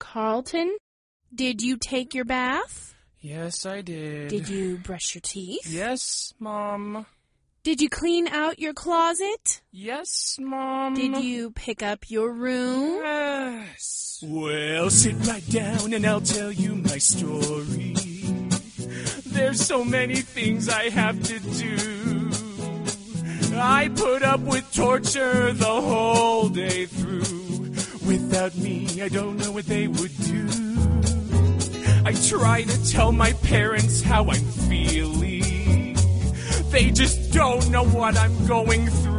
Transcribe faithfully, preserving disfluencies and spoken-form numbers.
Carlton, did you take your bath? Yes, I did. Did you brush your teeth? Yes, Mom. Did you clean out your closet? Yes, Mom. Did you pick up your room? Yes. Well, sit right down and I'll tell you my story. There's so many things I have to do. I put up with torture the whole day through. Without me, I don't know what they would do. I try to tell my parents how I'm feeling. They just don't know what I'm going through.